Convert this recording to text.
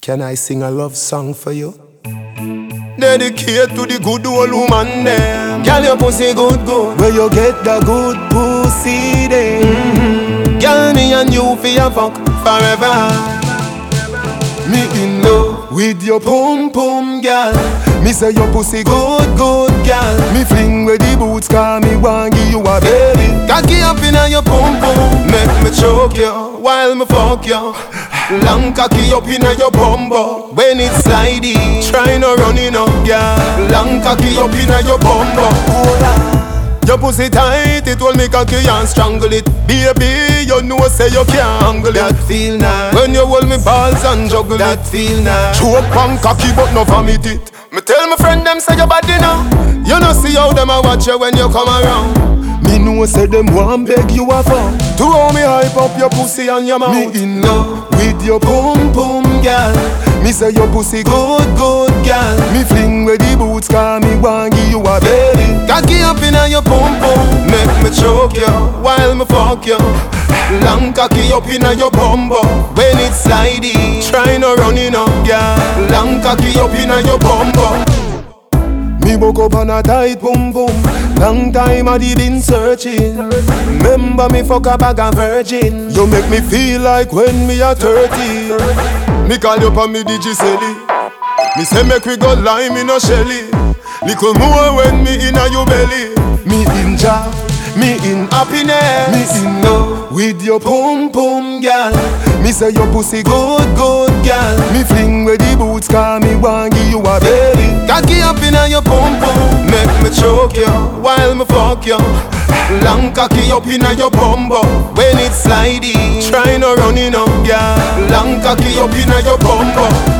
Can I sing a love song for you? Dedicate to the good old woman there. Girl, your pussy good, good. Where you get the good pussy there? Girl, me and you for your fuck forever. Me in love with your pum pum, girl. Me say your pussy good, good, girl. Me fling with the boots, cause me want give you a baby. Cocky up in your pum pum, make me choke you while me fuck you. Long cocky up in your bumbo. When it's slidey, try no running up, girl. Long cocky up in your bumbo. Your pussy tight, it will make cocky and strangle it. Baby, you know say you can't angle it. That feel nice. When you hold me balls and juggle that it. That feel nice. Choke on cocky but no vomit it. Me tell my friend them say you body now. You know see how them a watch you when you come around. Me know say them want beg you a fuck. To how me hype up your pussy and your mouth. Me in love with your pum pum, girl. Me say your pussy good, good, girl. Me fling with the boots, cause me want give you a baby. Cocky up in your pum pum, make me choke you while me fuck you. Long cocky up in your bumbo. When it's slidey, try no running up, girl. Long cocky up in your bumbo. Me woke up on a tight boom boom. Long time I been searching. Remember me fuck a bag of virgin. You make me feel like when me a 30. Me call you pa me Digicelli. Me say make we go lime in a Shelly. Little more when me in a your belly. Me in job, me in happiness. Me in love with your pum pum, girl. Me say your pussy good, good, girl. Me fling with the boots, cause me want give you a baby. Cocky up in your pum pum, make me choke you while me fuck you. Long cocky up in your bumbo. When it's slidey, try no running up, girl. Long cocky up in your bumbo.